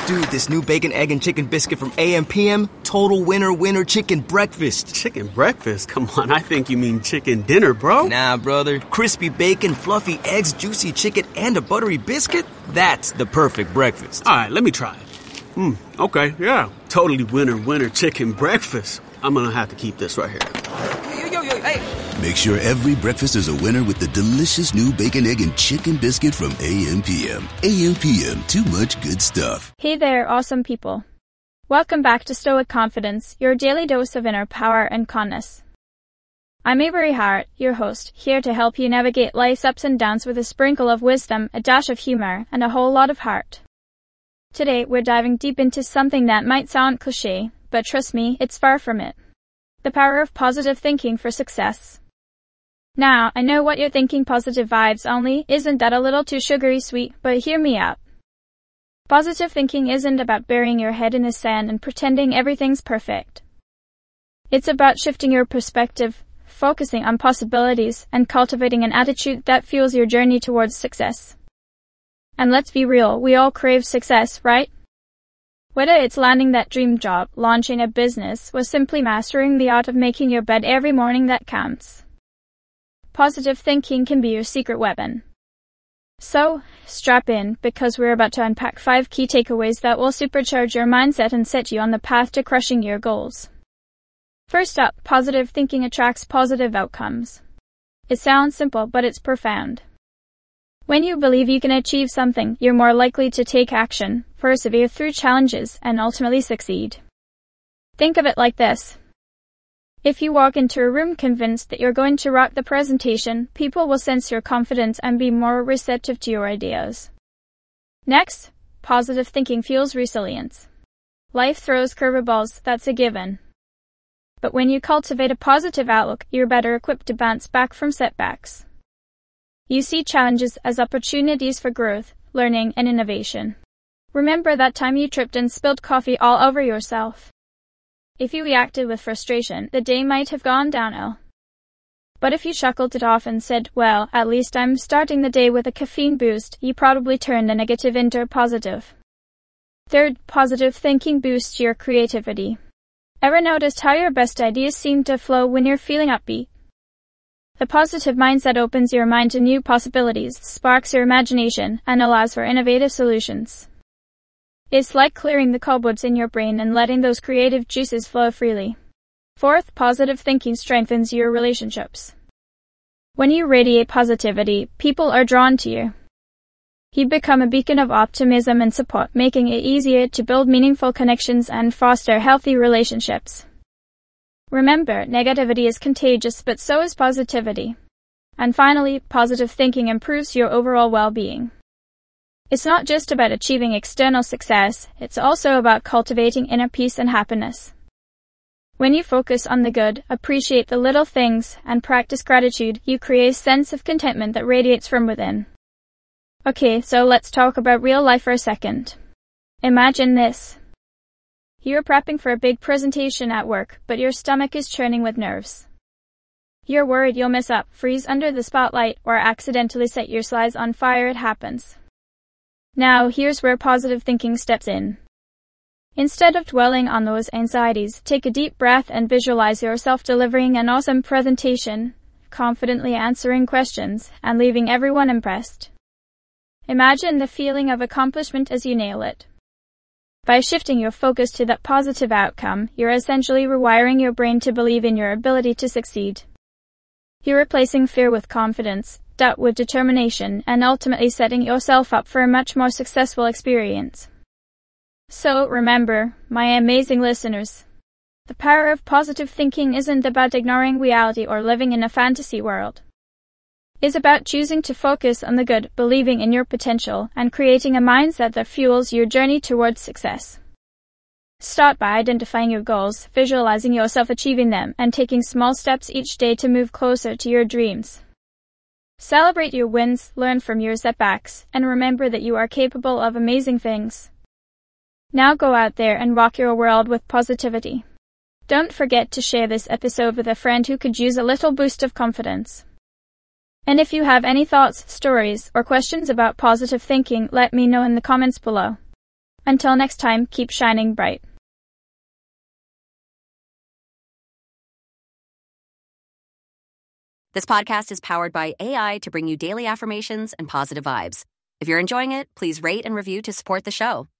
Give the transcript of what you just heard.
Dude, this new bacon, egg, and chicken biscuit from AM/PM, total winner chicken breakfast. Chicken breakfast? Come on, I think you mean chicken dinner, bro. Nah, brother. Crispy bacon, fluffy eggs, juicy chicken, and a buttery biscuit? That's the perfect breakfast. All right, let me try it. Okay, yeah. Totally winner chicken breakfast. I'm gonna have to keep this right here. Yo, hey. Make sure every breakfast is a winner with the delicious new bacon, egg, and chicken biscuit from AM/PM. AM/PM, too much good stuff. Hey there, awesome people. Welcome back to Stoic Confidence, your daily dose of inner power and calmness. I'm Avery Hart, your host, here to help you navigate life's ups and downs with a sprinkle of wisdom, a dash of humor, and a whole lot of heart. Today, we're diving deep into something that might sound cliché, but trust me, it's far from it. The power of positive thinking for success. Now, I know what you're thinking, positive vibes only, isn't that a little too sugary sweet, but hear me out. Positive thinking isn't about burying your head in the sand and pretending everything's perfect. It's about shifting your perspective, focusing on possibilities, and cultivating an attitude that fuels your journey towards success. And let's be real, we all crave success, right? Whether it's landing that dream job, launching a business, or simply mastering the art of making your bed every morning that counts. Positive thinking can be your secret weapon. So, strap in, because we're about to unpack 5 key takeaways that will supercharge your mindset and set you on the path to crushing your goals. First up, positive thinking attracts positive outcomes. It sounds simple, but it's profound. When you believe you can achieve something, you're more likely to take action, persevere through challenges, and ultimately succeed. Think of it like this. If you walk into a room convinced that you're going to rock the presentation, people will sense your confidence and be more receptive to your ideas. Next, positive thinking fuels resilience. Life throws curveballs, that's a given. But when you cultivate a positive outlook, you're better equipped to bounce back from setbacks. You see challenges as opportunities for growth, learning, and innovation. Remember that time you tripped and spilled coffee all over yourself. If you reacted with frustration, the day might have gone downhill. But if you chuckled it off and said, well, at least I'm starting the day with a caffeine boost, you probably turned the negative into a positive. Third, positive thinking boosts your creativity. Ever noticed how your best ideas seem to flow when you're feeling upbeat? The positive mindset opens your mind to new possibilities, sparks your imagination, and allows for innovative solutions. It's like clearing the cobwebs in your brain and letting those creative juices flow freely. Fourth, positive thinking strengthens your relationships. When you radiate positivity, people are drawn to you. You become a beacon of optimism and support, making it easier to build meaningful connections and foster healthy relationships. Remember, negativity is contagious, but so is positivity. And finally, positive thinking improves your overall well-being. It's not just about achieving external success, it's also about cultivating inner peace and happiness. When you focus on the good, appreciate the little things, and practice gratitude, you create a sense of contentment that radiates from within. Okay, so let's talk about real life for a second. Imagine this. You're prepping for a big presentation at work, but your stomach is churning with nerves. You're worried you'll mess up, freeze under the spotlight, or accidentally set your slides on fire. It happens. Now, here's where positive thinking steps in. Instead of dwelling on those anxieties, take a deep breath and visualize yourself delivering an awesome presentation, confidently answering questions, and leaving everyone impressed. Imagine the feeling of accomplishment as you nail it. By shifting your focus to that positive outcome, you're essentially rewiring your brain to believe in your ability to succeed. You're replacing fear with confidence, doubt with determination, and ultimately setting yourself up for a much more successful experience. So remember, my amazing listeners, the power of positive thinking isn't about ignoring reality or living in a fantasy world. It's about choosing to focus on the good, believing in your potential, and creating a mindset that fuels your journey towards success. Start by identifying your goals, visualizing yourself achieving them, and taking small steps each day to move closer to your dreams. Celebrate your wins, learn from your setbacks, and remember that you are capable of amazing things. Now go out there and rock your world with positivity. Don't forget to share this episode with a friend who could use a little boost of confidence. And if you have any thoughts, stories, or questions about positive thinking, let me know in the comments below. Until next time, keep shining bright. This podcast is powered by AI to bring you daily affirmations and positive vibes. If you're enjoying it, please rate and review to support the show.